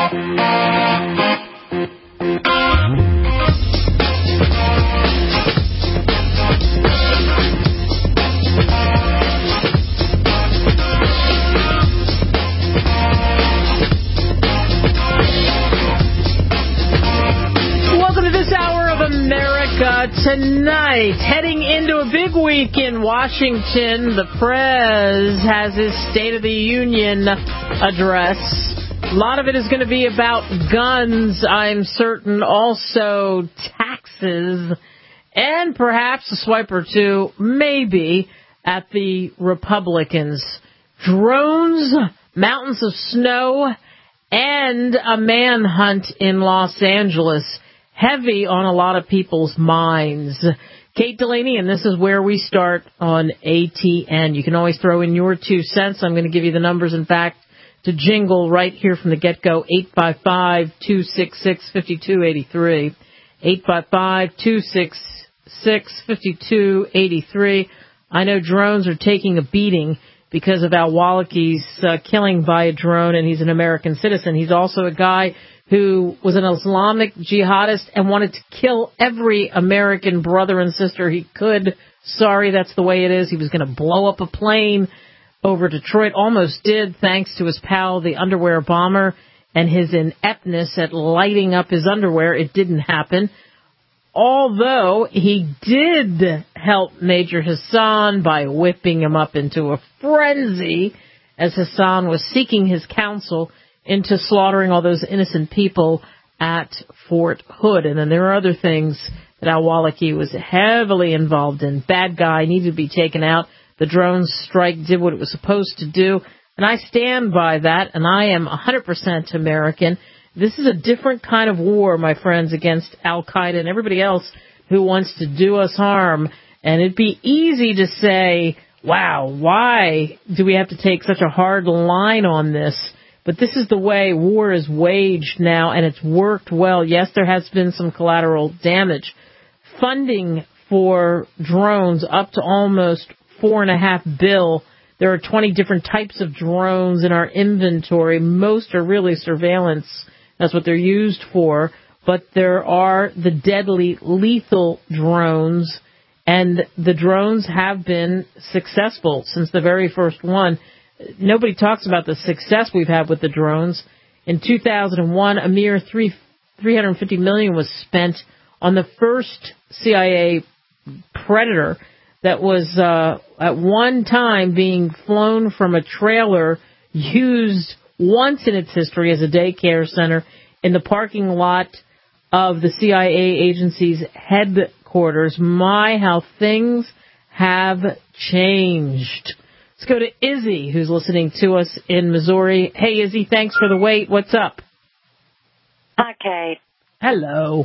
Tonight, heading into a big week in Washington, the Prez has his State of the Union address. A lot of it is going to be about guns, I'm certain, also taxes, and perhaps a swipe or two, maybe, at the Republicans. Drones, mountains of snow, and a manhunt in Los Angeles. Heavy on a lot of people's minds. Kate Delaney, and this is where we start on ATN. You can always throw in your 2 cents. I'm going to give you the numbers, in fact, to jingle right here from the get-go. 855-266-5283. 855-266-5283. I know drones are taking a beating because of Al Walaki's killing by a drone, and he's an American citizen. He's also a guy who was an Islamic jihadist and wanted to kill every American brother and sister he could. Sorry, that's the way it is. He was going to blow up a plane over Detroit. Almost did, thanks to his pal, the underwear bomber, and his ineptness at lighting up his underwear. It didn't happen. Although he did help Major Hassan by whipping him up into a frenzy as Hassan was seeking his counsel into slaughtering all those innocent people at Fort Hood. And then there are other things that Al-Awlaki was heavily involved in. Bad guy, needed to be taken out. The drone strike did what it was supposed to do. And I stand by that, and I am 100% American. This is a different kind of war, my friends, against Al-Qaeda and everybody else who wants to do us harm. And it'd be easy to say, wow, why do we have to take such a hard line on this? But this is the way war is waged now, and it's worked well. Yes, there has been some collateral damage. Funding for drones up to almost $4.5 billion. There are 20 different types of drones in our inventory. Most are really surveillance. That's what they're used for. But there are the deadly, lethal drones, and the drones have been successful since the very first one. Nobody talks about the success we've had with the drones. In 2001, a mere $350 million was spent on the first CIA Predator that was at one time being flown from a trailer used once in its history as a daycare center in the parking lot of the CIA agency's headquarters. My, how things have changed. Let's go to Izzy, who's listening to us in Missouri. Hey, Izzy, thanks for the wait. What's up? Hi, Kate. Hello.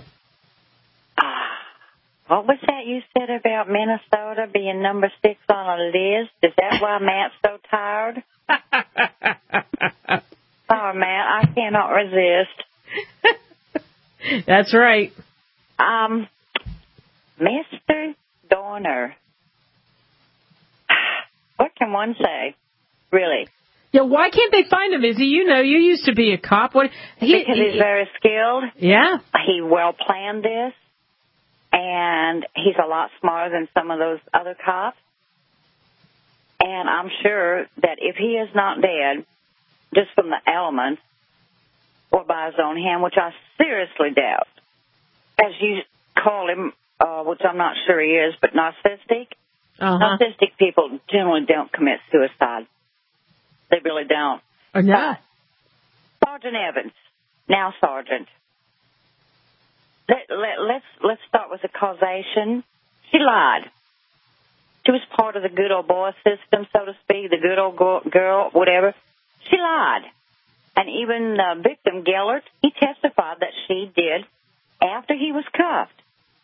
What was that you said about Minnesota being number 6 on a list? Is that why Matt's so tired? Oh, Matt, I cannot resist. That's right. Mr. Dorner. What can one say, really? Yeah, why can't they find him, Izzy? You know, you used to be a cop. Because he's very skilled. Yeah. He well planned this, and he's a lot smarter than some of those other cops. And I'm sure that if he is not dead, just from the elements, or by his own hand, which I seriously doubt, as you call him, which I'm not sure he is, but narcissistic. Narcissistic people generally don't commit suicide. They really don't. Or not. Sergeant Evans. Now, Sergeant. Let's start with the causation. She lied. She was part of the good old boy system, so to speak, the good old girl, whatever. She lied. And even the victim, Gellert, he testified that she did, after he was cuffed,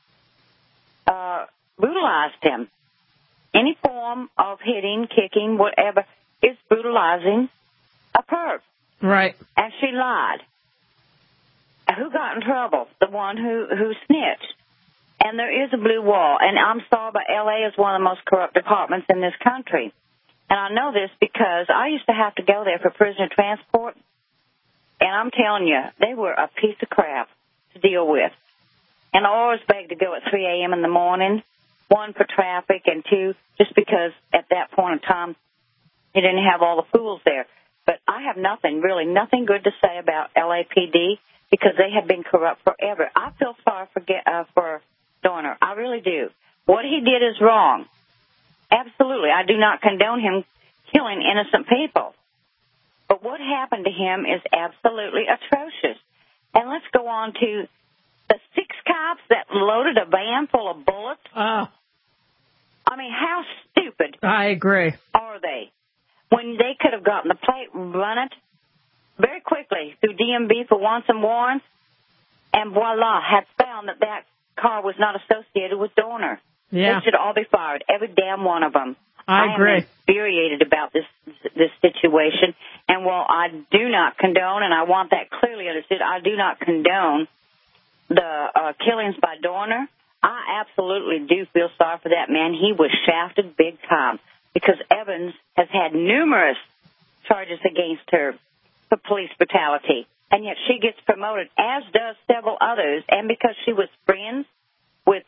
brutalized him. Any form of hitting, kicking, whatever, is brutalizing a perp. Right. And she lied. Who got in trouble? The one who snitched. And there is a blue wall. And I'm sorry, but L.A. is one of the most corrupt departments in this country. And I know this because I used to have to go there for prisoner transport. And And I'm telling you, they were a piece of crap to deal with. And I always begged to go at 3 a.m. in the morning, 1, for traffic, and 2, just because at that point in time, he didn't have all the fools there. But I have nothing good to say about LAPD because they have been corrupt forever. I feel sorry for Dorner. I really do. What he did is wrong. Absolutely. I do not condone him killing innocent people. But what happened to him is absolutely atrocious. And let's go on to the 6 cops that loaded a van full of bullets. I mean, how stupid I agree. Are they? When they could have gotten the plate, run it very quickly through DMV for wants and warrants, and voila, had found that car was not associated with Dorner. Yeah. They should all be fired, every damn one of them. I agree. am infuriated about this situation, and while I do not condone, and I want that clearly understood, I do not condone the killings by Dorner. I absolutely do feel sorry for that man. He was shafted big time because Evans has had numerous charges against her for police brutality, and yet she gets promoted, as does several others, and because she was friends with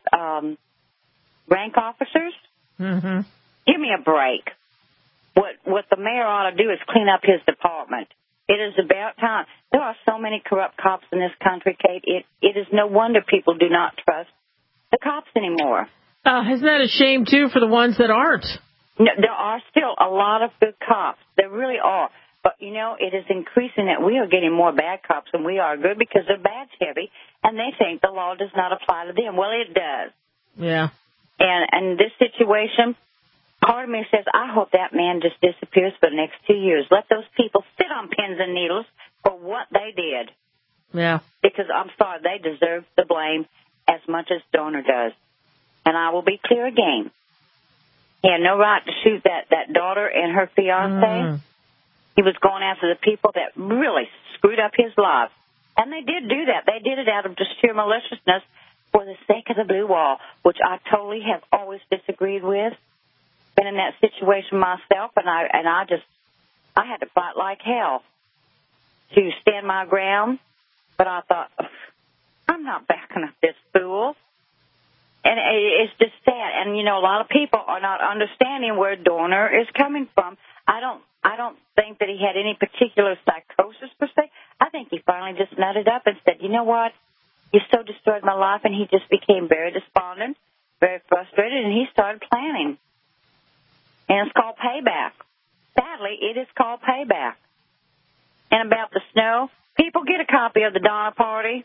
rank officers. Mm-hmm. Give me a break. What the mayor ought to do is clean up his department. It is about time. There are so many corrupt cops in this country, Kate. It is no wonder people do not trust the cops anymore. Isn't that a shame, too, for the ones that aren't? No, there are still a lot of good cops. There really are. But, you know, it is increasing that we are getting more bad cops than we are good because they're badge heavy, and they think the law does not apply to them. Well, it does. Yeah. And this situation, part of me says, I hope that man just disappears for the next 2 years. Let those people sit on pins and needles for what they did. Yeah. Because I'm sorry, they deserve the blame as much as Dorner does. And I will be clear again. He had no right to shoot that daughter and her fiancé. He was going after the people that really screwed up his life. And they did do that. They did it out of just sheer maliciousness for the sake of the blue wall, which I totally have always disagreed with. Been in that situation myself, and I had to fight like hell to stand my ground. But I thought, I'm not backing up this fool. And it's just sad. And, you know, a lot of people are not understanding where Dorner is coming from. I don't think that he had any particular psychosis per se. I think he finally just nutted up and said, you know what? You so destroyed my life. And he just became very despondent, very frustrated, and he started planning. And it's called payback. Sadly, it is called payback. And about the snow, people get a copy of the Donner Party.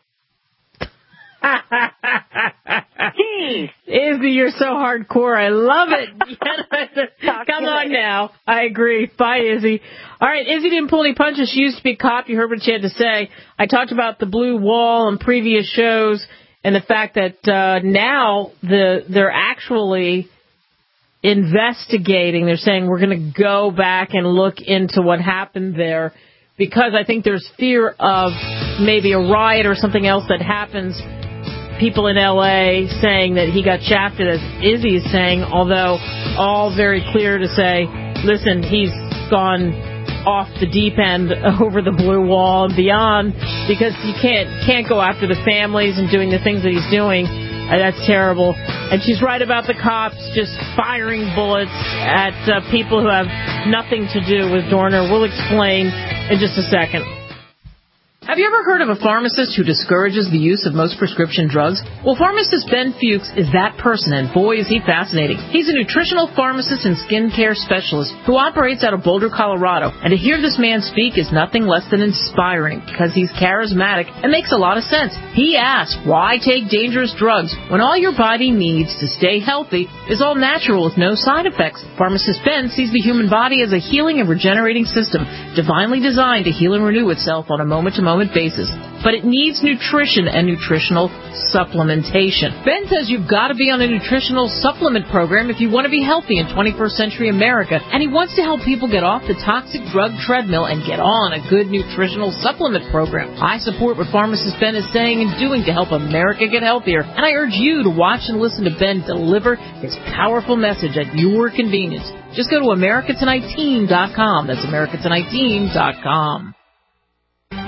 Jeez. Izzy, you're so hardcore. I love it. Come on now. I agree. Bye, Izzy. All right, Izzy didn't pull any punches. She used to be a cop. You heard what she had to say. I talked about the blue wall on previous shows and the fact that now they're actually investigating. They're saying we're going to go back and look into what happened there because I think there's fear of maybe a riot or something else that happens. People in L.A. saying that he got shafted, as Izzy is saying, although all very clear to say, listen, he's gone off the deep end over the blue wall and beyond because you can't go after the families and doing the things that he's doing. That's terrible. And she's right about the cops just firing bullets at people who have nothing to do with Dorner. We'll explain in just a second. Have you ever heard of a pharmacist who discourages the use of most prescription drugs? Well, pharmacist Ben Fuchs is that person, and boy, is he fascinating. He's a nutritional pharmacist and skincare specialist who operates out of Boulder, Colorado. And to hear this man speak is nothing less than inspiring because he's charismatic and makes a lot of sense. He asks, why take dangerous drugs when all your body needs to stay healthy is all natural with no side effects? Pharmacist Ben sees the human body as a healing and regenerating system, divinely designed to heal and renew itself on a moment-to-moment basis, but it needs nutrition and nutritional supplementation. Ben says you've got to be on a nutritional supplement program if you want to be healthy in 21st century America, and he wants to help people get off the toxic drug treadmill and get on a good nutritional supplement program. I support what pharmacist Ben is saying and doing to help America get healthier, and I urge you to watch and listen to Ben deliver his powerful message at your convenience. Just go to AmericaTonightTeam.com. That's AmericaTonightTeam.com.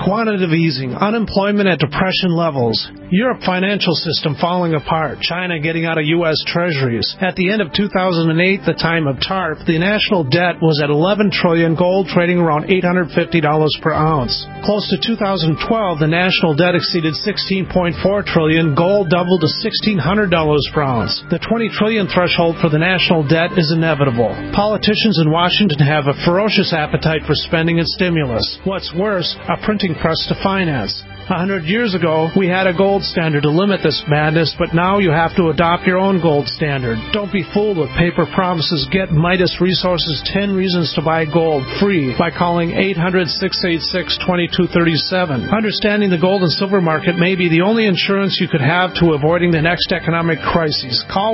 Quantitative easing, unemployment at depression levels, Europe financial system falling apart, China getting out of U.S. Treasuries. At the end of 2008, the time of TARP, the national debt was at $11 trillion, gold trading around $850 per ounce. Close to 2012, the national debt exceeded $16.4 trillion, gold doubled to $1,600 per ounce. The $20 trillion threshold for the national debt is inevitable. Politicians in Washington have a ferocious appetite for spending and stimulus. What's worse, a printing press to finance. 100 years ago, we had a gold standard to limit this madness, but now you have to adopt your own gold standard. Don't be fooled with paper promises. Get Midas Resources 10 Reasons to Buy Gold free by calling 800-686-2237. Understanding the gold and silver market may be the only insurance you could have to avoiding the next economic crisis. Call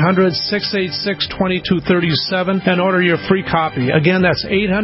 1-800-686-2237 and order your free copy. Again, that's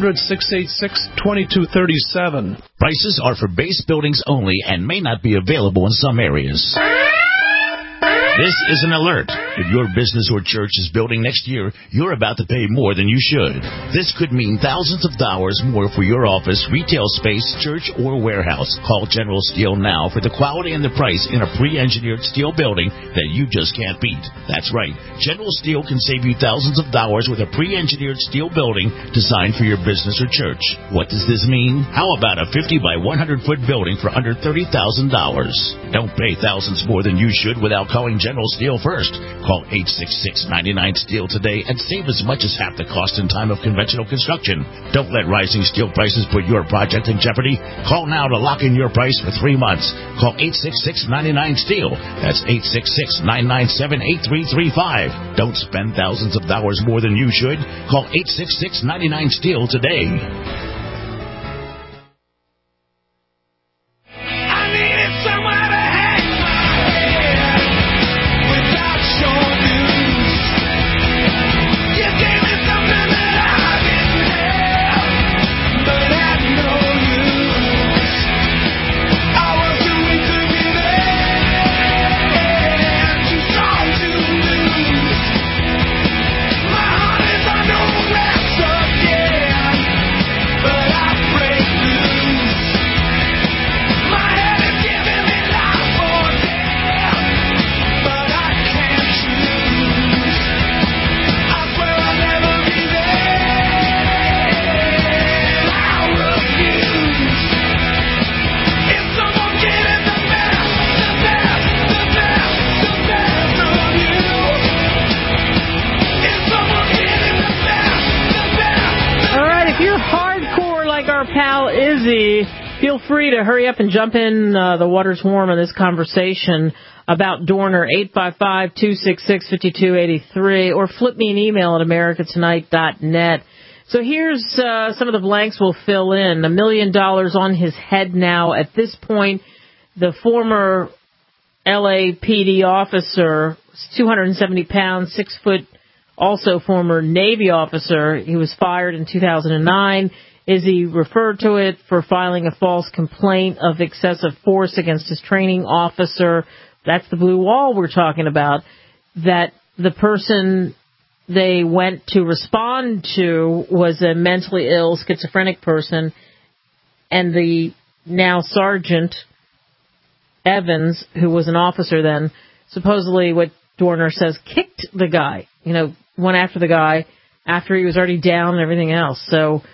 800-686-2237. Prices are for base buildings only and may not be available in some areas. This is an alert. If your business or church is building next year, you're about to pay more than you should. This could mean thousands of dollars more for your office, retail space, church, or warehouse. Call General Steel now for the quality and the price in a pre-engineered steel building that you just can't beat. That's right. General Steel can save you thousands of dollars with a pre-engineered steel building designed for your business or church. What does this mean? How about a 50 by 100 foot building for under $30,000? Don't pay thousands more than you should without calling General Steel first. Call 866-99-STEEL today and save as much as half the cost and time of conventional construction. Don't let rising steel prices put your project in jeopardy. Call now to lock in your price for 3 months. Call 866-99-STEEL. That's 866-997-8335. Don't spend thousands of dollars more than you should. Call 866-99-STEEL today. Feel free to hurry up and jump in. The water's warm on this conversation about Dorner, 855-266-5283, or flip me an email at americatonight.net. So here's some of the blanks we'll fill in. $1 million on his head now. At this point, the former LAPD officer, 270 pounds, 6 foot, also former Navy officer. He was fired in 2009. Izzy referred to it for filing a false complaint of excessive force against his training officer. That's the blue wall we're talking about, that the person they went to respond to was a mentally ill schizophrenic person, and the now Sergeant Evans, who was an officer then, supposedly what Dorner says, kicked the guy, went after the guy after he was already down and everything else. So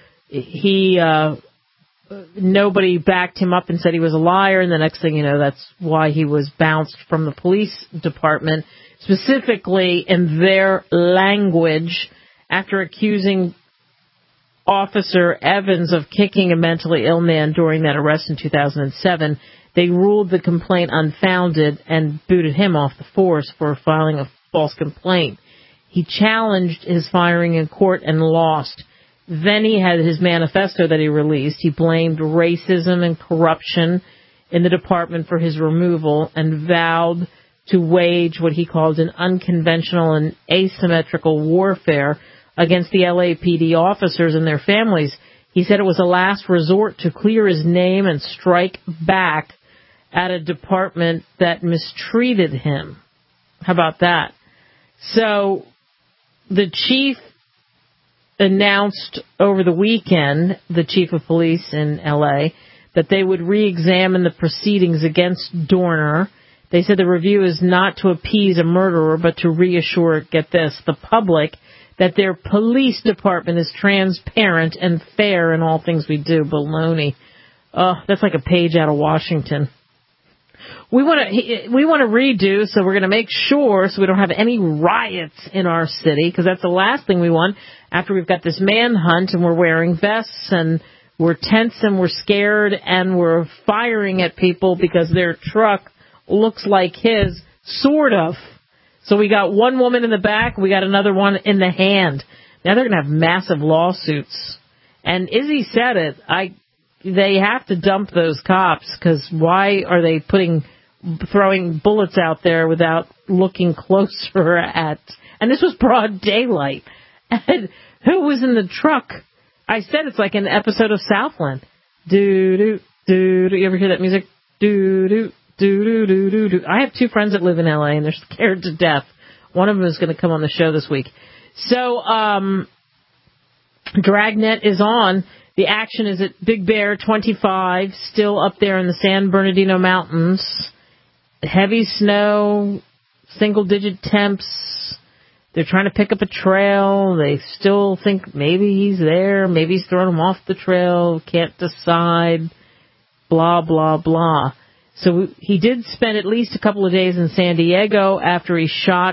nobody backed him up and said he was a liar, and the next thing you know, that's why he was bounced from the police department, specifically in their language, after accusing Officer Evans of kicking a mentally ill man during that arrest in 2007. They ruled the complaint unfounded and booted him off the force for filing a false complaint. He challenged his firing in court and lost. Then he had his manifesto that he released. He blamed racism and corruption in the department for his removal and vowed to wage what he called an unconventional and asymmetrical warfare against the LAPD officers and their families. He said it was a last resort to clear his name and strike back at a department that mistreated him. How about that? So the chief announced over the weekend, the chief of police in L.A., that they would re-examine the proceedings against Dorner. They said the review is not to appease a murderer, but to reassure, get this, the public that their police department is transparent and fair in all things we do. Baloney. That's like a page out of Washington. We want to redo, so we're going to make sure so we don't have any riots in our city, because that's the last thing we want after we've got this manhunt and we're wearing vests and we're tense and we're scared and we're firing at people because their truck looks like his, sort of. So we got one woman in the back, we got another one in the hand. Now they're going to have massive lawsuits. And Izzy said it, they have to dump those cops, because why are they throwing bullets out there without looking closer at, and this was broad daylight. And who was in the truck? I said it's like an episode of Southland. Do you ever hear that music? Do. I have 2 friends that live in LA and they're scared to death. One of them is going to come on the show this week. So, Dragnet is on. The action is at Big Bear 25, still up there in the San Bernardino Mountains. Heavy snow, single-digit temps. They're trying to pick up a trail. They still think maybe he's there. Maybe he's throwing him off the trail. Can't decide. Blah, blah, blah. So he did spend at least a couple of days in San Diego after he shot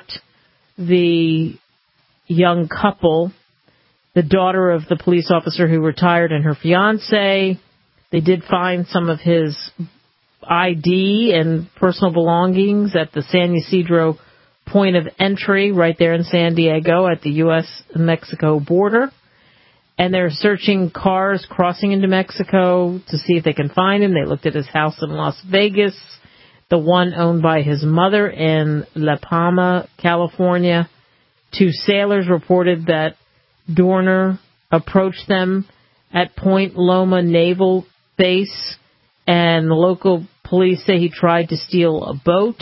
the young couple, the daughter of the police officer who retired and her fiancé. They did find some of his ID and personal belongings at the San Ysidro point of entry right there in San Diego at the U.S.-Mexico border. And they're searching cars crossing into Mexico to see if they can find him. They looked at his house in Las Vegas, the one owned by his mother in La Palma, California. 2 sailors reported that Dorner approached them at Point Loma Naval Base, and the local police say he tried to steal a boat.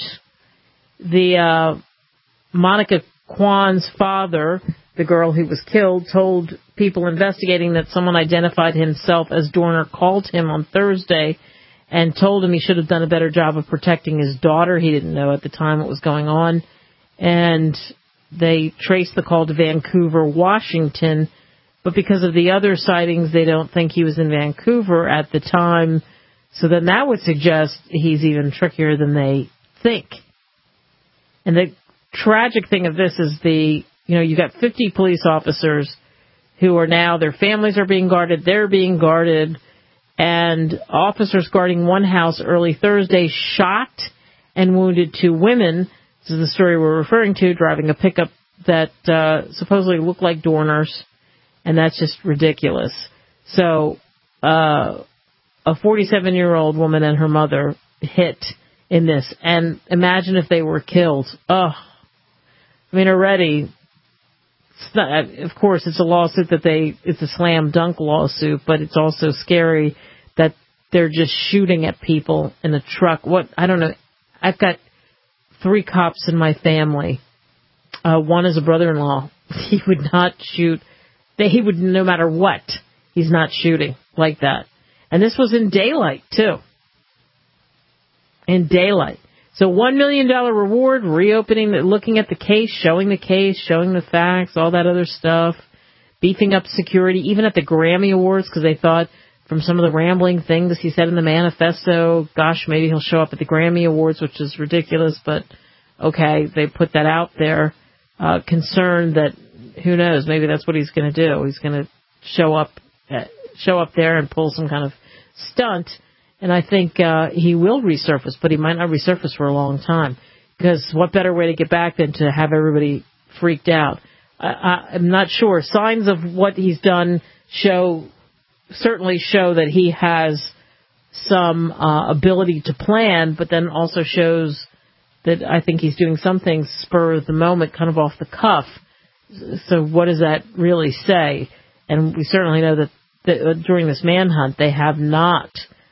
The Monica Kwan's father, the girl who was killed, told people investigating that someone identified himself as Dorner called him on Thursday and told him he should have done a better job of protecting his daughter. He didn't know at the time what was going on. And they traced the call to Vancouver, Washington, but because of the other sightings, they don't think he was in Vancouver at the time. So then that would suggest he's even trickier than they think. And the tragic thing of this is you got 50 police officers who are now, their families are being guarded, they're being guarded, and officers guarding one house early Thursday shot and wounded 2 women. This is the story we're referring to, driving a pickup that supposedly looked like Dorner's, and that's just ridiculous. So, a 47-year-old woman and her mother hit in this, and imagine if they were killed. Already, of course, it's a lawsuit it's a slam dunk lawsuit, but it's also scary that they're just shooting at people in a truck. I don't know. I've got 3 cops in my family. One is a brother-in-law. He would not shoot. He would, no matter what, he's not shooting like that. And this was in daylight, too. In daylight. So $1 million reward, reopening, looking at the case, showing the facts, all that other stuff, beefing up security, even at the Grammy Awards, because they thought from some of the rambling things he said in the manifesto, gosh, maybe he'll show up at the Grammy Awards, which is ridiculous, but okay, they put that out there. Concerned that, who knows, maybe that's what he's going to do. He's going to show up there and pull some kind of stunt. And I think he will resurface, but he might not resurface for a long time. Because what better way to get back than to have everybody freaked out? I'm not sure. Signs of what he's done certainly show that he has some ability to plan, but then also shows that I think he's doing some things spur of the moment, kind of off the cuff. So what does that really say? And we certainly know that during this manhunt, they have not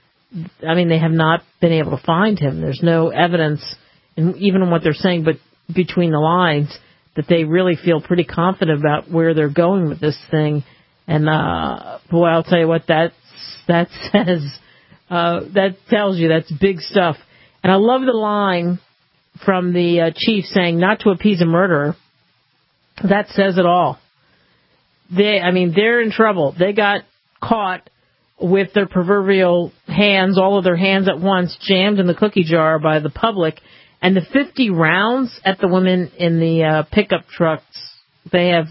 been able to find him. There's no evidence, and even in what they're saying, but between the lines, that they really feel pretty confident about where they're going with this thing. And boy, I'll tell you what, that says That tells you that's big stuff. And I love the line from the chief saying, not to appease a murderer. That says it all. They're in trouble. They got caught with their proverbial hands, all of their hands at once, jammed in the cookie jar by the public. And the 50 rounds at the women in the pickup trucks, they're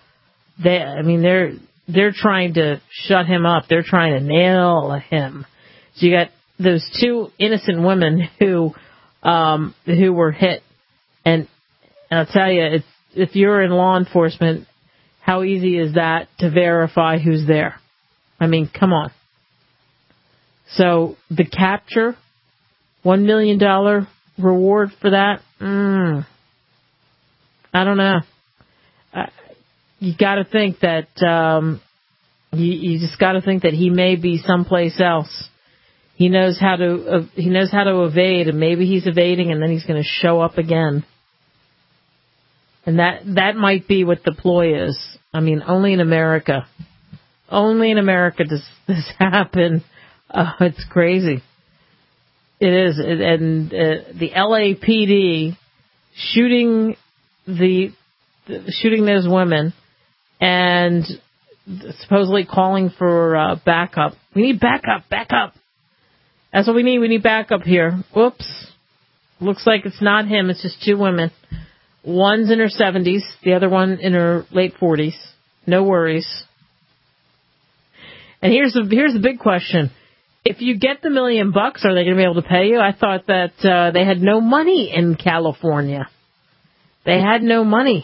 trying to shut him up. They're trying to nail him. So you got those two innocent women who were hit. And I'll tell you, if you're in law enforcement, how easy is that to verify who's there? I mean, come on. So the capture, $1 million reward for that? I don't know. You got to think that you just got to think that he may be someplace else. He knows how to evade, and maybe he's evading, and then he's going to show up again. And that might be what the ploy is. I mean, only in America does this happen. It's crazy. It is, and the LAPD shooting those women and supposedly calling for backup. We need backup. That's what we need. We need backup here. Whoops. Looks like it's not him. It's just two women. One's in her 70s, the other one in her late 40s. No worries. And here's the big question. If you get the $1 million, are they going to be able to pay you? I thought that they had no money in California. They had no money.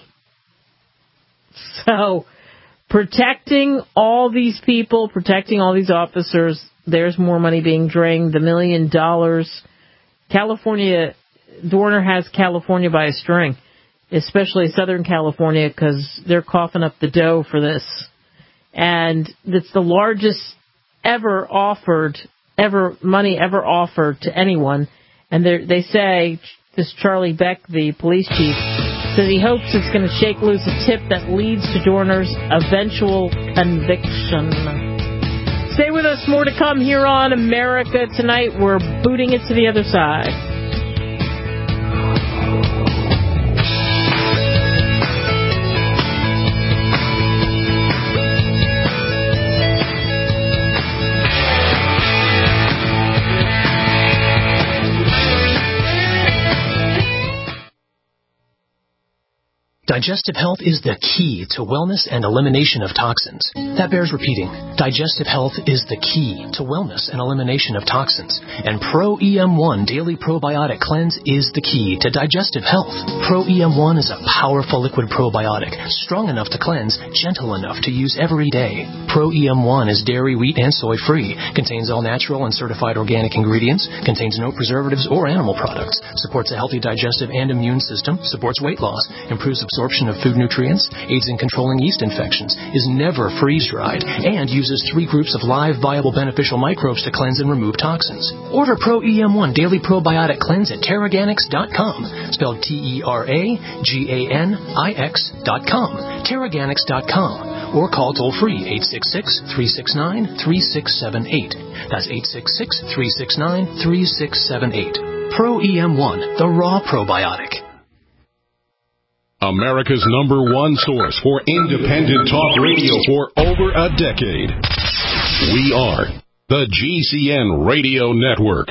So protecting all these people, protecting all these officers, there's more money being drained. The $1 million. California, Dorner has California by a string, especially Southern California, because they're coughing up the dough for this. And it's the largest money ever offered to anyone. And they say, this Charlie Beck, the police chief, says he hopes it's going to shake loose a tip that leads to Dorner's eventual conviction. Stay with us. More to come here on America Tonight. We're booting it to the other side. Digestive health is the key to wellness and elimination of toxins. That bears repeating. Digestive health is the key to wellness and elimination of toxins. And Pro EM1 Daily Probiotic Cleanse is the key to digestive health. Pro EM1 is a powerful liquid probiotic, strong enough to cleanse, gentle enough to use every day. Pro EM1 is dairy, wheat, and soy free, contains all natural and certified organic ingredients, contains no preservatives or animal products, supports a healthy digestive and immune system, supports weight loss, improves absorption of food nutrients, aids in controlling yeast infections, is never freeze-dried, and uses 3 groups of live, viable, beneficial microbes to cleanse and remove toxins. Order Pro EM1 Daily Probiotic Cleanse at Teraganix.com, spelled Teraganix.com, Teraganix.com, or call toll-free 866-369-3678. That's 866-369-3678. Pro EM1, the raw probiotic. America's #1 source for independent talk radio for over a decade. We are the GCN Radio Network.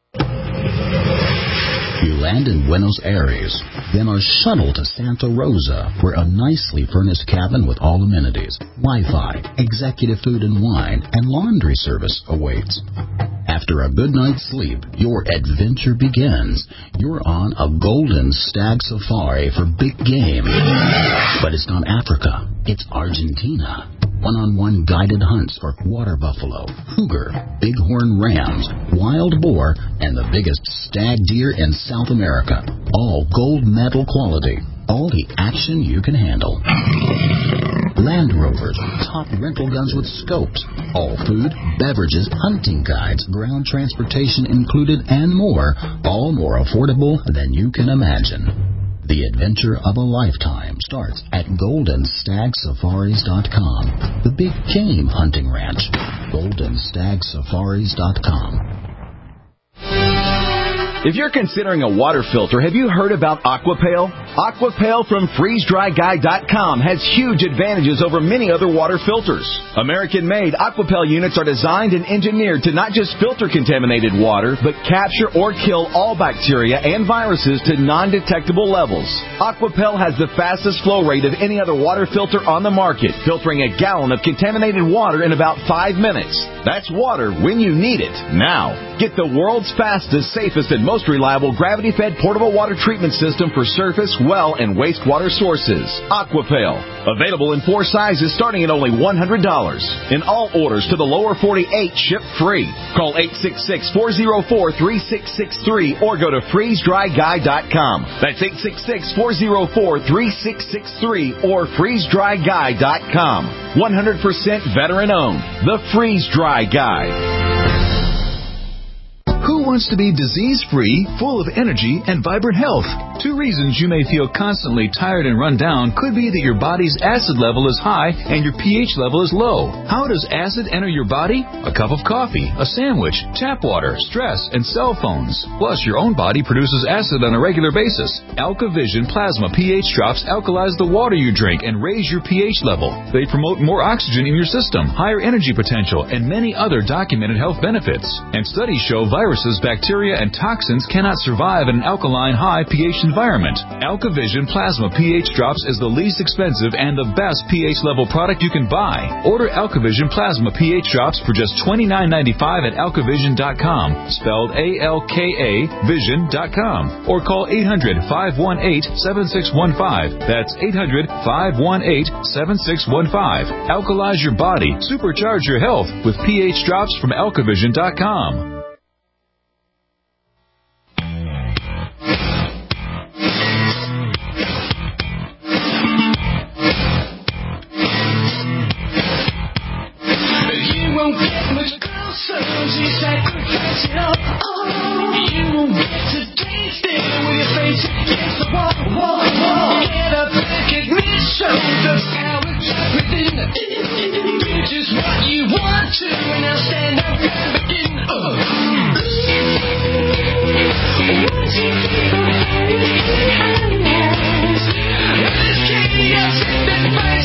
You land in Buenos Aires, then are shuttled to Santa Rosa, where a nicely furnished cabin with all amenities, Wi-Fi, executive food and wine, and laundry service awaits. After a good night's sleep, your adventure begins. You're on a golden stag safari for big game. But it's not Africa, it's Argentina. One-on-one guided hunts for water buffalo, cougar, bighorn rams, wild boar, and the biggest stag deer in South America. All gold medal quality. All the action you can handle. Land Rovers, top rental guns with scopes. All food, beverages, hunting guides, ground transportation included, and more. All more affordable than you can imagine. The adventure of a lifetime starts at GoldenStagSafaris.com, the big game hunting ranch. GoldenStagSafaris.com. If you're considering a water filter, have you heard about Aquapail? Aquapail from FreezeDryGuy.com has huge advantages over many other water filters. American-made Aquapail units are designed and engineered to not just filter contaminated water, but capture or kill all bacteria and viruses to non-detectable levels. Aquapail has the fastest flow rate of any other water filter on the market, filtering a gallon of contaminated water in about 5 minutes. That's water when you need it, now. Get the world's fastest, safest, and most reliable gravity-fed portable water treatment system for surface, well, and wastewater sources. Aquapail. Available in 4 sizes starting at only $100. In all orders to the lower 48, ship free. Call 866-404-3663 or go to FreezeDryGuy.com. That's 866-404-3663 or FreezeDryGuy.com. 100% veteran-owned. The Freeze Dry Guy. Who wants to be disease-free, full of energy, and vibrant health? 2 reasons you may feel constantly tired and run down could be that your body's acid level is high and your pH level is low. How does acid enter your body? A cup of coffee, a sandwich, tap water, stress, and cell phones. Plus, your own body produces acid on a regular basis. AlkaVision Plasma pH drops alkalize the water you drink and raise your pH level. They promote more oxygen in your system, higher energy potential, and many other documented health benefits. And studies show viruses, bacteria, and toxins cannot survive in an alkaline high pH environment. AlkaVision Plasma pH Drops is the least expensive and the best pH level product you can buy. Order AlkaVision Plasma pH Drops for just $29.95 at AlkaVision.com, spelled A-L-K-A Vision.com, or call 800-518-7615. That's 800-518-7615. Alkalize your body, supercharge your health with pH Drops from AlkaVision.com. Just what you want to, and I'll stand up and begin. This chaos that finds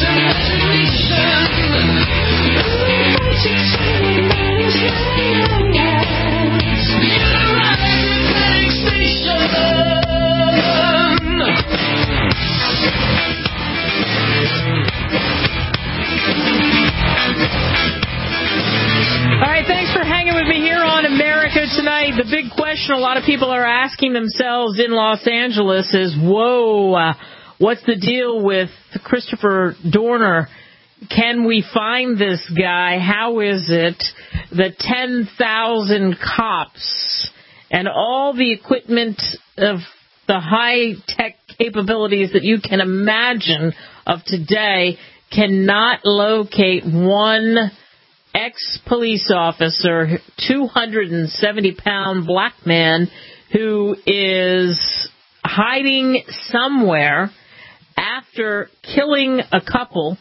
All right, thanks for hanging with me here on America Tonight. The big question a lot of people are asking themselves in Los Angeles is, what's the deal with Christopher Dorner? Can we find this guy? How is it that 10,000 cops and all the equipment of the high-tech capabilities that you can imagine of today cannot locate one ex-police officer, 270-pound black man who is hiding somewhere after killing a couple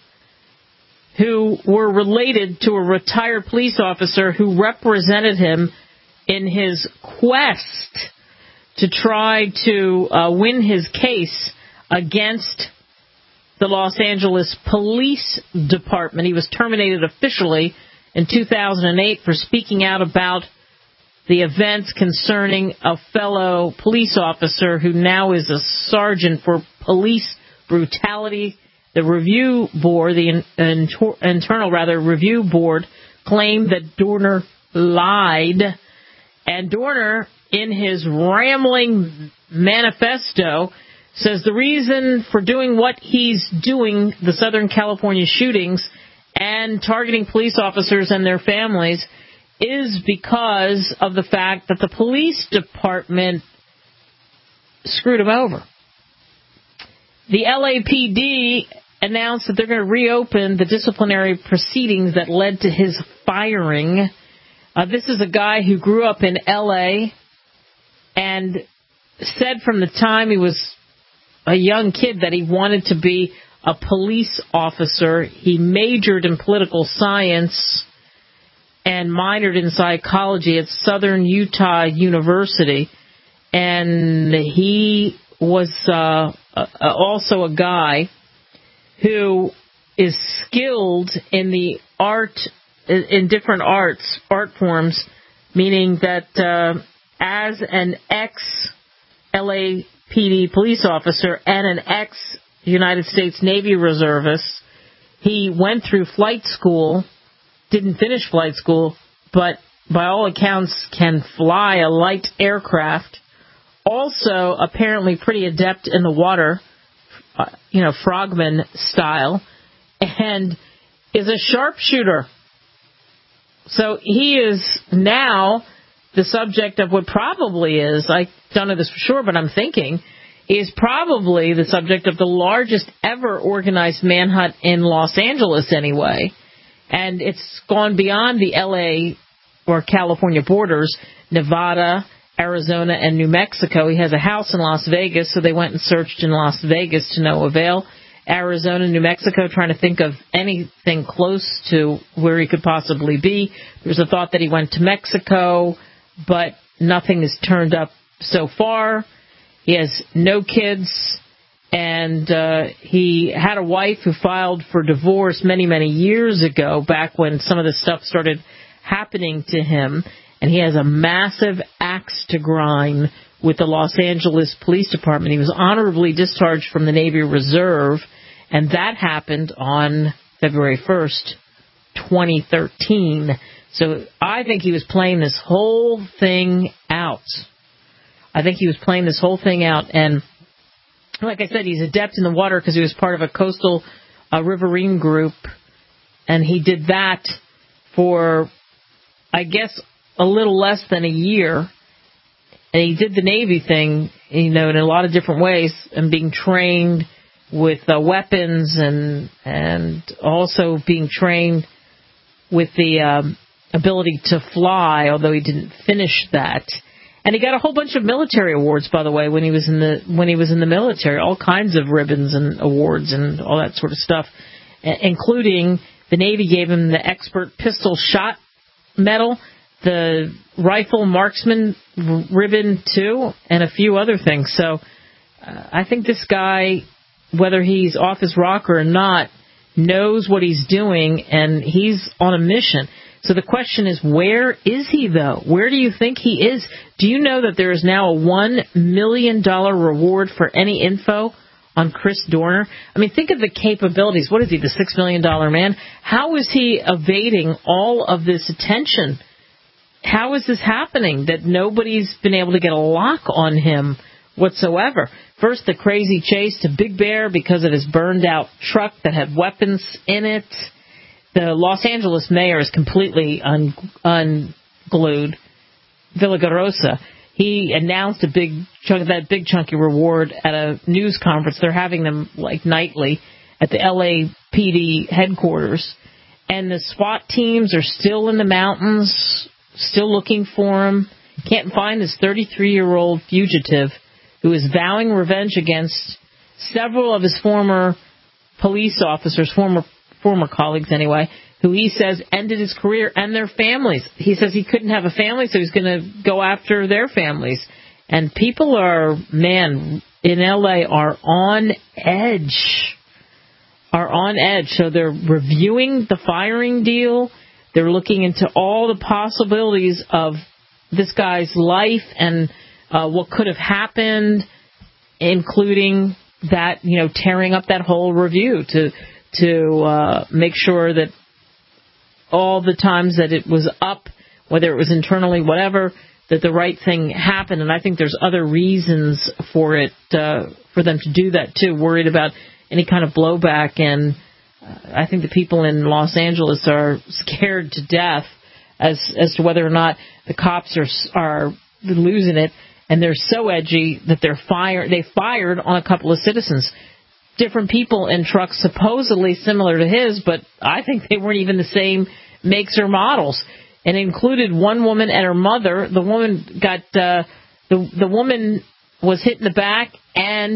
who were related to a retired police officer who represented him in his quest to try to win his case against the Los Angeles Police Department. He was terminated officially in 2008 for speaking out about the events concerning a fellow police officer who now is a sergeant for police brutality. The review board, the internal review board, claimed that Dorner lied. And Dorner, in his rambling manifesto, says the reason for doing what he's doing, the Southern California shootings, and targeting police officers and their families, is because of the fact that the police department screwed him over. The LAPD announced that they're going to reopen the disciplinary proceedings that led to his firing. This is a guy who grew up in L.A. and said from the time he was a young kid that he wanted to be a police officer. He majored in political science and minored in psychology at Southern Utah University. And he was also a guy who is skilled in the in different art forms, meaning that as an ex-LAPD police officer and an ex-United States Navy reservist, he went through flight school, didn't finish flight school, but by all accounts can fly a light aircraft. Also, apparently pretty adept in the water, frogman style, and is a sharpshooter. So he is now the subject of what probably is, I don't know this for sure, but I'm thinking, is probably the subject of the largest ever organized manhunt in Los Angeles anyway. And it's gone beyond the L.A. or California borders, Nevada, Arizona, and New Mexico. He has a house in Las Vegas, so they went and searched in Las Vegas to no avail. Arizona, New Mexico, trying to think of anything close to where he could possibly be. There's a thought that he went to Mexico, but nothing has turned up so far. He has no kids, and he had a wife who filed for divorce many, many years ago, back when some of this stuff started happening to him. And he has a massive axe to grind with the Los Angeles Police Department. He was honorably discharged from the Navy Reserve, and that happened on February 1st, 2013. So I think he was playing this whole thing out. And like I said, he's adept in the water because he was part of a coastal riverine group, and he did that for, I guess, a little less than a year. And he did the Navy thing, in a lot of different ways, and being trained with weapons and also being trained with the ability to fly, although he didn't finish that. And he got a whole bunch of military awards, by the way, when he was in the military, all kinds of ribbons and awards and all that sort of stuff, including the Navy gave him the Expert Pistol Shot Medal, the Rifle Marksman Ribbon, too, and a few other things. So I think this guy, whether he's off his rocker or not, knows what he's doing, and he's on a mission. So the question is, where is he, though? Where do you think he is? Do you know that there is now a $1 million reward for any info on Chris Dorner? I mean, think of the capabilities. What is he, the $6 million man? How is he evading all of this attention? How is this happening that nobody's been able to get a lock on him whatsoever? First, the crazy chase to Big Bear because of his burned-out truck that had weapons in it. The Los Angeles mayor is completely unglued. Villagrosa. He announced a big chunky reward at a news conference. They're having them like nightly at the LAPD headquarters. And the SWAT teams are still in the mountains, still looking for him. Can't find this 33-year-old fugitive who is vowing revenge against several of his former police officers, former colleagues anyway, who he says ended his career and their families. He says he couldn't have a family, so he's going to go after their families. And people are, in L.A. are on edge. So they're reviewing the firing deal. They're looking into all the possibilities of this guy's life and what could have happened, including that, tearing up that whole review to make sure that all the times that it was up, whether it was internally, whatever, that the right thing happened. And I think there's other reasons for it, for them to do that too, worried about any kind of blowback. And I think the people in Los Angeles are scared to death as to whether or not the cops are losing it. And they're so edgy that they fired on a couple of citizens. Different people in trucks supposedly similar to his, but I think they weren't even the same makes or models. And it included one woman and her mother. The woman got the woman was hit in the back and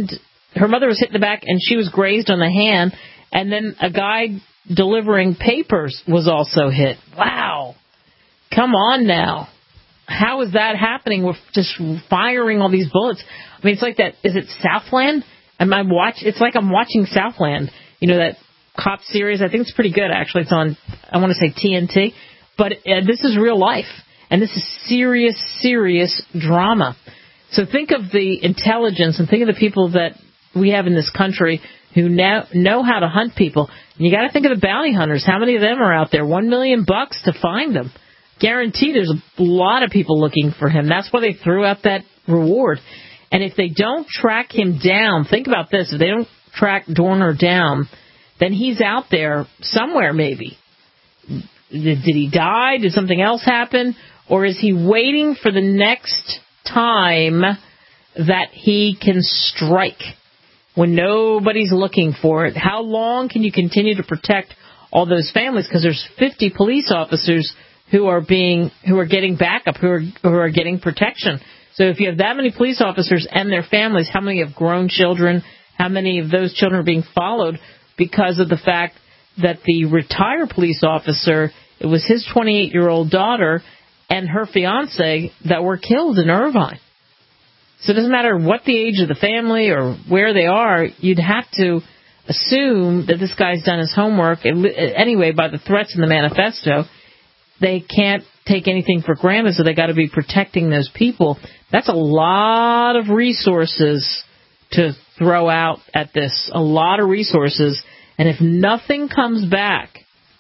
her mother was hit in the back, and she was grazed on the hand. And then a guy delivering papers was also hit. Wow. Come on now. How is that happening? We're just firing all these bullets. I mean, it's like that. Is it Southland? It's like I'm watching Southland. You know, that cop series. I think it's pretty good, actually. It's on, I want to say TNT. But this is real life. And this is serious, serious drama. So think of the intelligence and think of the people that we have in this country who now know how to hunt people. And you got to think of the bounty hunters. How many of them are out there? $1 million to find them. Guaranteed there's a lot of people looking for him. That's why they threw out that reward. And if they don't track him down, think about this. If they don't track Dorner down, then he's out there somewhere maybe. Did he die? Did something else happen? Or is he waiting for the next time that he can strike when nobody's looking for it? How long can you continue to protect all those families? Because there's 50 police officers who are getting backup, who are getting protection. So if you have that many police officers and their families, how many have grown children? How many of those children are being followed because of the fact that the retired police officer, it was his 28-year-old daughter and her fiancé that were killed in Irvine. So it doesn't matter what the age of the family or where they are, you'd have to assume that this guy's done his homework. Anyway, by the threats in the manifesto, they can't take anything for granted, so they got to be protecting those people. That's a lot of resources to throw out at this, a lot of resources. And if nothing comes back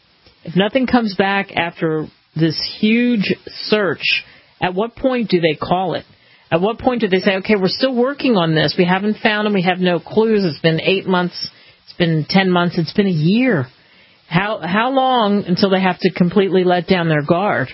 after this huge search, at what point do they call it? At what point do they say, okay, we're still working on this. We haven't found him. We have no clues. It's been 8 months. It's been 10 months. It's been a year. How long until they have to completely let down their guard?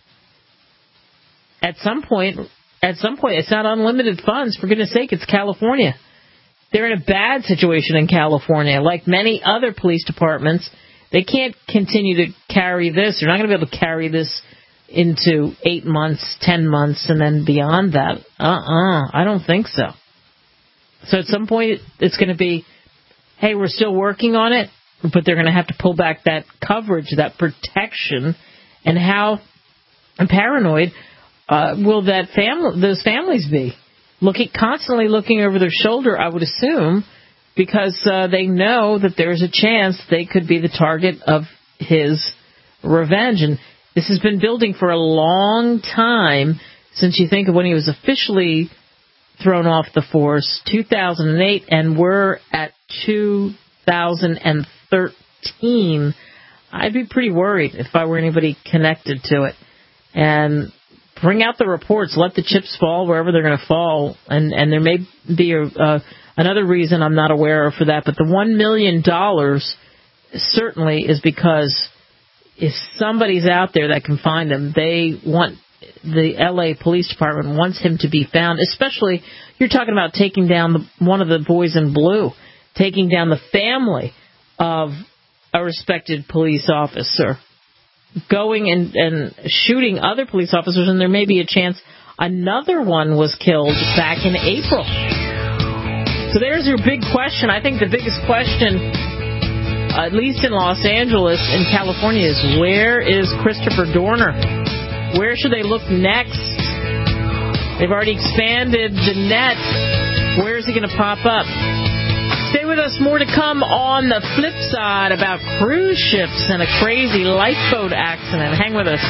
At some point, it's not unlimited funds. For goodness sake, it's California. They're in a bad situation in California. Like many other police departments, they can't continue to carry this. They're not going to be able to carry this into 8 months, 10 months, and then beyond that. I don't think so. So at some point, it's going to be, hey, we're still working on it, but they're going to have to pull back that coverage, that protection. And how paranoid will those families be? Constantly looking over their shoulder, I would assume, because they know that there's a chance they could be the target of his revenge. And this has been building for a long time, since you think of when he was officially thrown off the force, 2008, and we're at 2013. I'd be pretty worried if I were anybody connected to it. And bring out the reports. Let the chips fall wherever they're going to fall. And there may be another reason I'm not aware of for that. But the $1 million certainly is because if somebody's out there that can find him, the L.A. Police Department wants him to be found. Especially, you're talking about taking down one of the boys in blue, taking down the family of a respected police officer, going and shooting other police officers, and there may be a chance another one was killed back in April. So there's your big question. I think the biggest question, at least in Los Angeles and California, is where is Christopher Dorner? Where should they look next? They've already expanded the net. Where is he going to pop up? Stay with us. More to come on the flip side about cruise ships and a crazy lifeboat accident. Hang with us.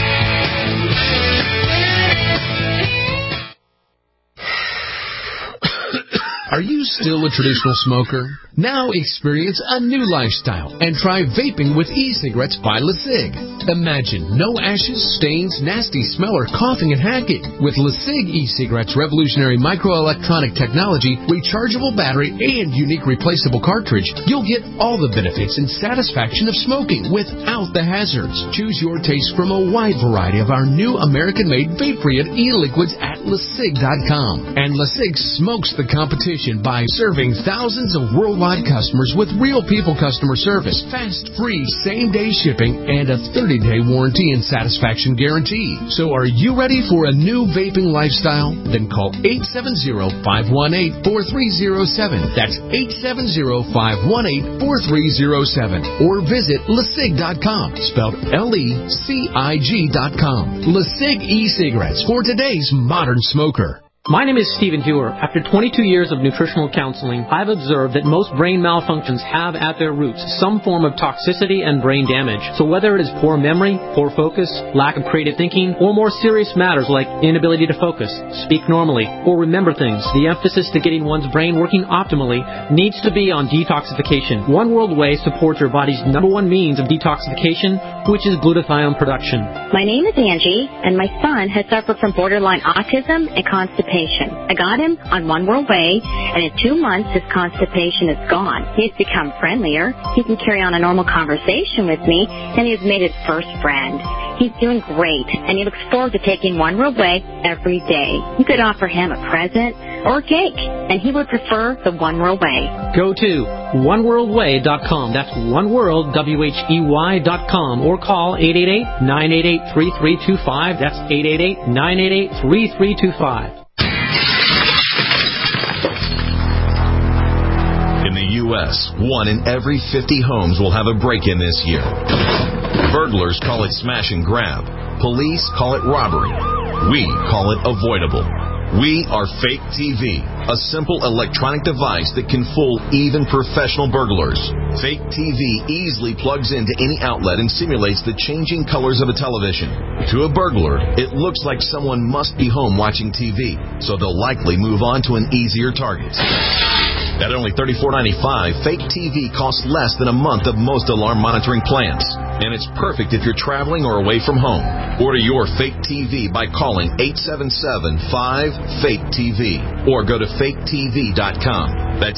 Are you still a traditional smoker? Now experience a new lifestyle and try vaping with e-cigarettes by LeSig. Imagine no ashes, stains, nasty smell, or coughing and hacking. With LeSig e-cigarettes' revolutionary microelectronic technology, rechargeable battery, and unique replaceable cartridge, you'll get all the benefits and satisfaction of smoking without the hazards. Choose your taste from a wide variety of our new American-made vape-free e-liquids at LeSig.com. And LeSig smokes the competition by serving thousands of worldwide worldwide customers with real people customer service, fast, free, same-day shipping, and a 30-day warranty and satisfaction guarantee. So are you ready for a new vaping lifestyle? Then call 870-518-4307. That's 870-518-4307. Or visit LeSig.com, spelled LECIG.com. LeSig e-cigarettes for today's modern smoker. My name is Stephen Hewer. After 22 years of nutritional counseling, I've observed that most brain malfunctions have at their roots some form of toxicity and brain damage. So whether it is poor memory, poor focus, lack of creative thinking, or more serious matters like inability to focus, speak normally, or remember things, the emphasis to getting one's brain working optimally needs to be on detoxification. One World Whey supports your body's #1 means of detoxification, which is glutathione production. My name is Angie, and my son has suffered from borderline autism and constipation. I got him on One World Whey, and in 2 months his constipation is gone. He's become friendlier. He can carry on a normal conversation with me, and he's made his first friend. He's doing great, and he looks forward to taking One World Whey every day. You could offer him a present or a cake, and he would prefer the One World Whey. Go to oneworldwhey.com. That's oneworld, WHEY.com, or call 888-988-3325. That's 888-988-3325. In the U.S., 1 in every 50 homes will have a break-in this year. Burglars call it smash and grab. Police call it robbery. We call it avoidable. We are Fake TV, a simple electronic device that can fool even professional burglars. Fake TV easily plugs into any outlet and simulates the changing colors of a television. To a burglar, it looks like someone must be home watching TV, so they'll likely move on to an easier target. At only $34.95, Fake TV costs less than a month of most alarm monitoring plans. And it's perfect if you're traveling or away from home. Order your Fake TV by calling 877-5-FAKE-TV or go to faketv.com. That's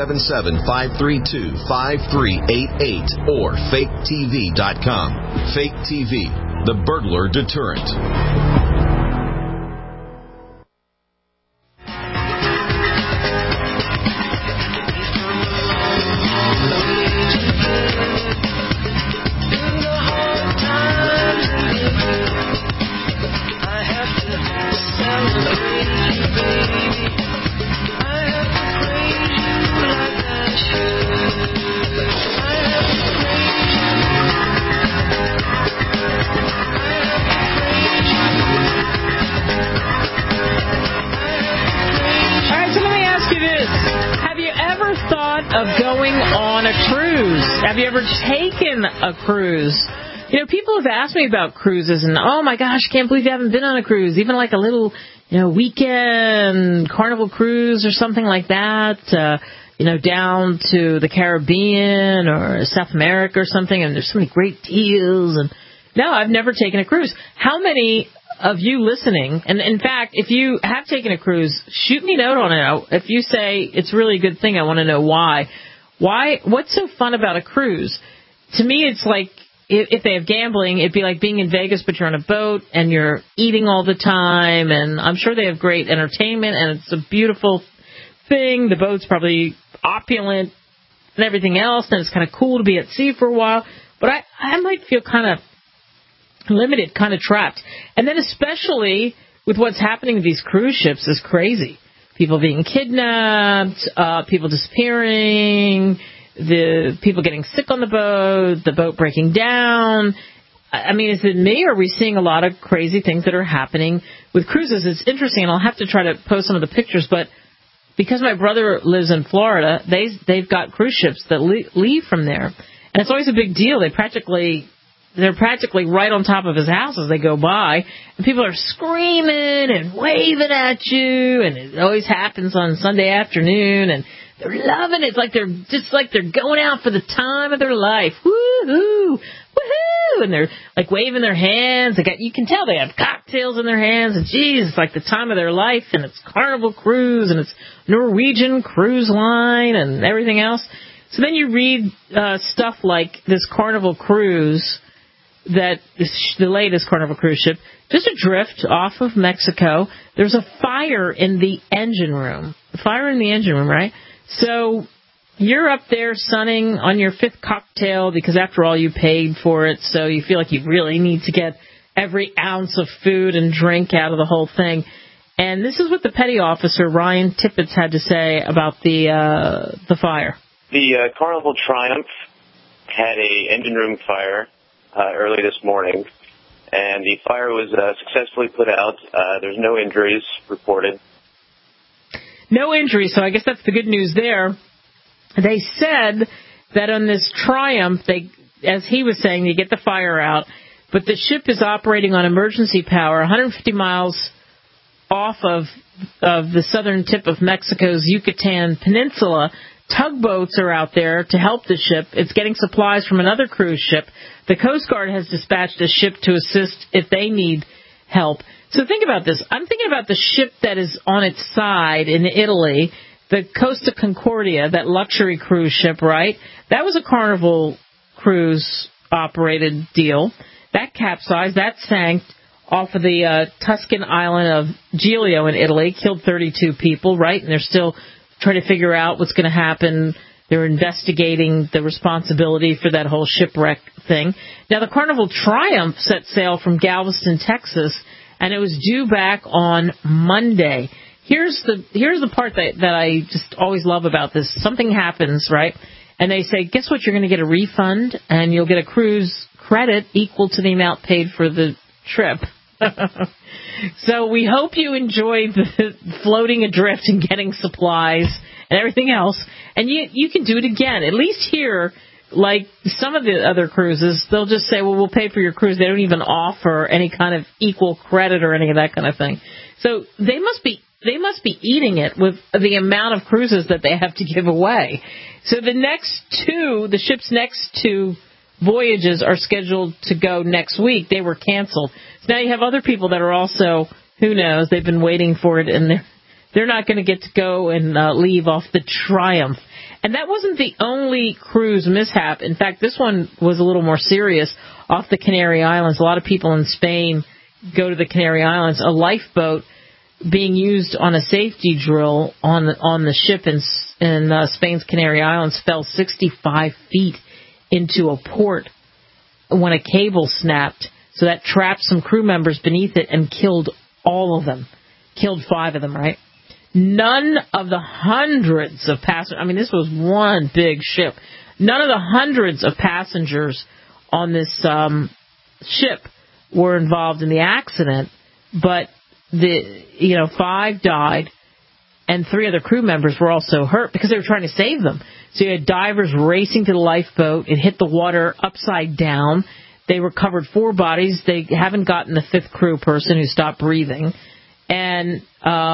877-532-5388 or faketv.com. Fake TV, the burglar deterrent. Have you ever taken a cruise? You know, people have asked me about cruises, and oh my gosh, can't believe you haven't been on a cruise. Even like a little, weekend Carnival cruise or something like that. Down to the Caribbean or South America or something, and there's so many great deals. And no, I've never taken a cruise. How many of you listening, and in fact, if you have taken a cruise, shoot me a note on it. If you say it's really a good thing, I want to know why. What's so fun about a cruise? To me, it's like, if they have gambling, it'd be like being in Vegas, but you're on a boat and you're eating all the time, and I'm sure they have great entertainment, and it's a beautiful thing. The boat's probably opulent and everything else, and it's kind of cool to be at sea for a while, but I might feel kind of limited, kind of trapped. And then especially with what's happening with these cruise ships is crazy. People being kidnapped, people disappearing, the people getting sick on the boat breaking down. I mean, is it me, or are we seeing a lot of crazy things that are happening with cruises? It's interesting, and I'll have to try to post some of the pictures, but because my brother lives in Florida, they've got cruise ships that leave from there. And it's always a big deal. They're practically right on top of his house as they go by, and people are screaming and waving at you, and it always happens on Sunday afternoon, and they're loving it. It's like they're going out for the time of their life. Woo-hoo! Woohoo! And they're like waving their hands. You can tell they have cocktails in their hands, and geez, it's like the time of their life, and it's Carnival Cruise, and it's Norwegian Cruise Line, and everything else. So then you read stuff like this Carnival Cruise, that the latest Carnival cruise ship, just adrift off of Mexico. There's a fire in the engine room. Right? So you're up there sunning on your 5th cocktail because, after all, you paid for it, so you feel like you really need to get every ounce of food and drink out of the whole thing. And this is what the petty officer, Ryan Tippett, had to say about the fire. The Carnival Triumph had a engine room fire early this morning, and the fire was successfully put out. There's no injuries reported. No injuries, so I guess that's the good news there. They said that on this Triumph, as he was saying, you get the fire out, but the ship is operating on emergency power 150 miles off of the southern tip of Mexico's Yucatan Peninsula. Tugboats are out there to help the ship. It's getting supplies from another cruise ship. The Coast Guard has dispatched a ship to assist if they need help. So think about this. I'm thinking about the ship that is on its side in Italy, the Costa Concordia, that luxury cruise ship, right? That was a Carnival Cruise operated deal. That capsized, that sank off of the Tuscan island of Giglio in Italy, killed 32 people, right? And they're still trying to figure out what's going to happen. They're investigating the responsibility for that whole shipwreck thing. Now, the Carnival Triumph set sail from Galveston, Texas, and it was due back on Monday. Here's the part that I just always love about this. Something happens, right? And they say, guess what? You're going to get a refund, and you'll get a cruise credit equal to the amount paid for the trip. So we hope you enjoy the floating adrift and getting supplies and everything else. And you can do it again. At least here, like some of the other cruises, they'll just say, well, we'll pay for your cruise. They don't even offer any kind of equal credit or any of that kind of thing. So they must be eating it with the amount of cruises that they have to give away. So the ship's next two voyages are scheduled to go next week. They were canceled. So now you have other people that are also, who knows, they've been waiting for it, and they're not going to get to go and leave off the Triumph. And that wasn't the only cruise mishap. In fact, this one was a little more serious off the Canary Islands. A lot of people in Spain go to the Canary Islands. A lifeboat being used on a safety drill on the ship in Spain's Canary Islands fell 65 feet into a port when a cable snapped. So that trapped some crew members beneath it and killed all of them. Killed 5 of them, right? None of the hundreds of passengers, I mean, this was one big ship. None of the hundreds of passengers on this ship were involved in the accident, but 5 died, and 3 other crew members were also hurt because they were trying to save them. So you had divers racing to the lifeboat. It hit the water upside down. They recovered 4 bodies. They haven't gotten the 5th crew person who stopped breathing, and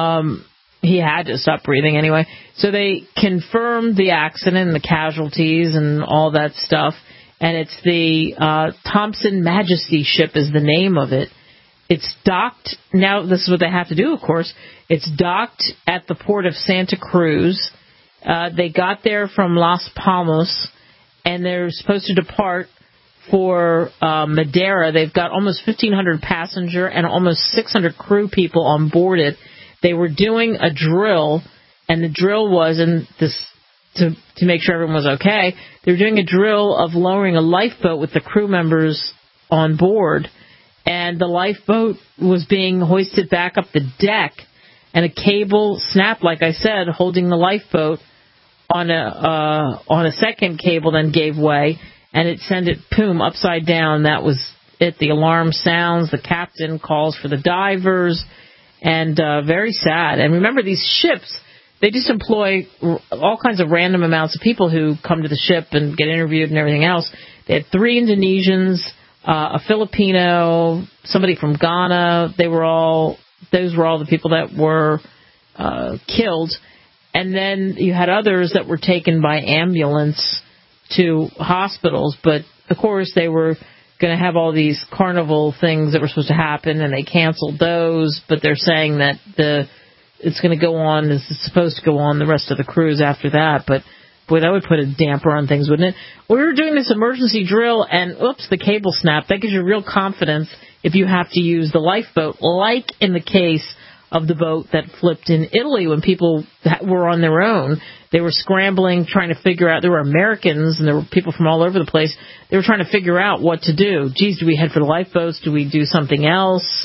he had to stop breathing anyway. So they confirmed the accident and the casualties and all that stuff, and it's the Thompson Majesty ship is the name of it. It's docked. Now, this is what they have to do, of course. It's docked at the port of Santa Cruz. They got there from Las Palmas, and they're supposed to depart for Madeira. They've got almost 1,500 passenger and almost 600 crew people on board it. They were doing a drill, and the drill was, to make sure everyone was okay, they were doing a drill of lowering a lifeboat with the crew members on board, and the lifeboat was being hoisted back up the deck, and a cable snapped, like I said, holding the lifeboat on a second cable, then gave way, and it sent it, boom, upside down. That was it. The alarm sounds. The captain calls for the divers, and very sad. And remember, these ships, they just employ all kinds of random amounts of people who come to the ship and get interviewed and everything else. They had 3 Indonesians, a Filipino, somebody from Ghana. Those were all the people that were killed. And then you had others that were taken by ambulance to hospitals. But, of course, they were going to have all these carnival things that were supposed to happen, and they canceled those. But they're saying that it's going to go on, it's supposed to go on the rest of the cruise after that. But, boy, that would put a damper on things, wouldn't it? We were doing this emergency drill, and, oops, the cable snapped. That gives you real confidence if you have to use the lifeboat, like in the case of the boat that flipped in Italy when people were on their own. They were scrambling, trying to figure out. There were Americans and there were people from all over the place. They were trying to figure out what to do. Geez, do we head for the lifeboats? Do we do something else?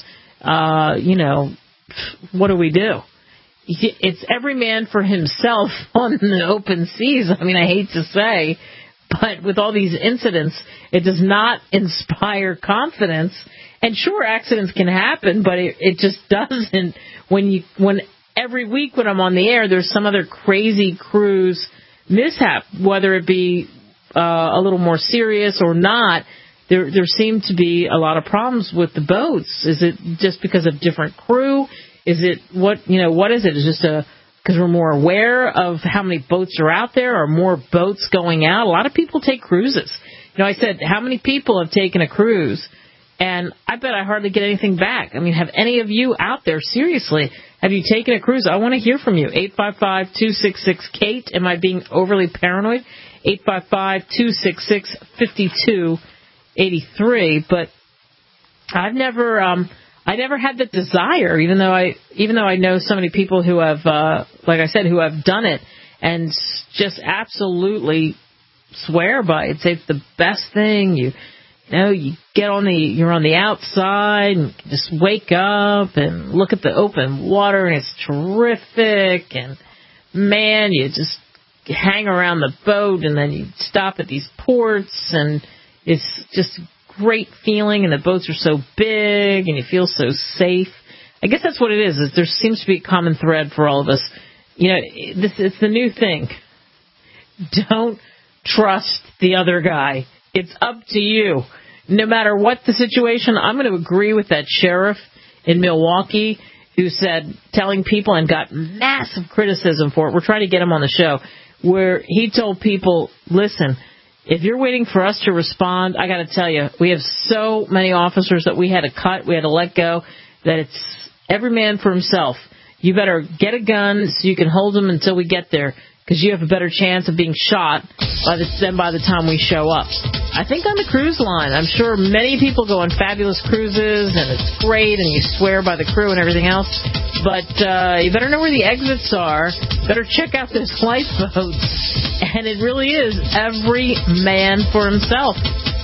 What do we do? It's every man for himself on the open seas. I mean, I hate to say, but with all these incidents, it does not inspire confidence. And sure, accidents can happen, but it just doesn't. When every week when I'm on the air, there's some other crazy cruise mishap, whether it be a little more serious or not. There seem to be a lot of problems with the boats. Is it just because of different crew? Is it what is it? Is it just because we're more aware of how many boats are out there, or more boats going out? A lot of people take cruises. I said, how many people have taken a cruise? And I bet I hardly get anything back. I mean, have any of you out there, seriously, have you taken a cruise? I want to hear from you. 855-266-KATE. Am I being overly paranoid? 855-266-5283. But I never had the desire, even though I know so many people who have, like I said, who have done it and just absolutely swear by it. Say it's the best thing. You you're on the outside and just wake up and look at the open water and it's terrific. And man, you just hang around the boat and then you stop at these ports and it's just great feeling, and the boats are so big and you feel so safe. I guess that's what it is there seems to be a common thread for all of us. It's the new thing. Don't trust the other guy. It's up to you. No matter what the situation, I'm going to agree with that sheriff in Milwaukee who said, telling people, and got massive criticism for it. We're trying to get him on the show, where he told people, listen, if you're waiting for us to respond, I got to tell you, we have so many officers that we had to cut, we had to let go, that it's every man for himself. You better get a gun so you can hold them until we get there, because you have a better chance of being shot by the time we show up. I think on the cruise line, I'm sure many people go on fabulous cruises, and it's great, and you swear by the crew and everything else. But you better know where the exits are. Better check out those lifeboats. And it really is every man for himself.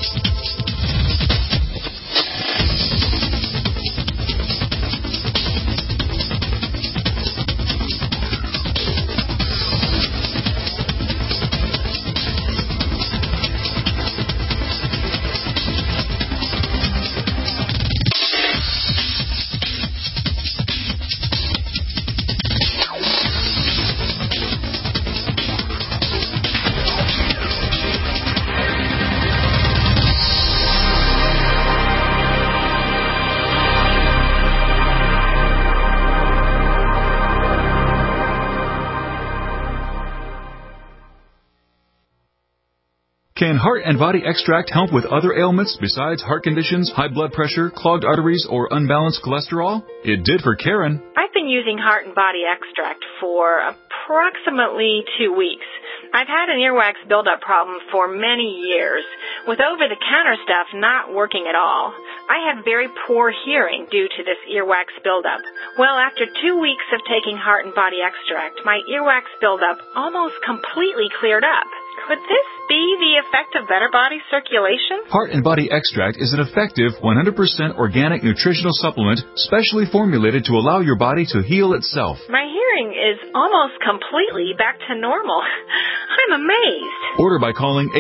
Can Heart and Body Extract help with other ailments besides heart conditions, high blood pressure, clogged arteries, or unbalanced cholesterol? It did for Karen. I've been using Heart and Body Extract for approximately 2 weeks. I've had an earwax buildup problem for many years, with over-the-counter stuff not working at all. I have very poor hearing due to this earwax buildup. Well, after 2 weeks of taking Heart and Body Extract, my earwax buildup almost completely cleared up. Could this be the effect of better body circulation? Heart and Body Extract is an effective 100% organic nutritional supplement specially formulated to allow your body to heal itself. My hearing is almost completely back to normal. I'm amazed. Order by calling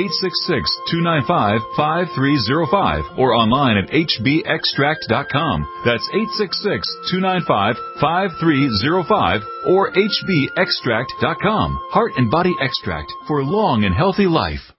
866-295-5305 or online at hbextract.com. That's 866-295-5305 or hbextract.com. Heart and Body Extract for long and healthy life.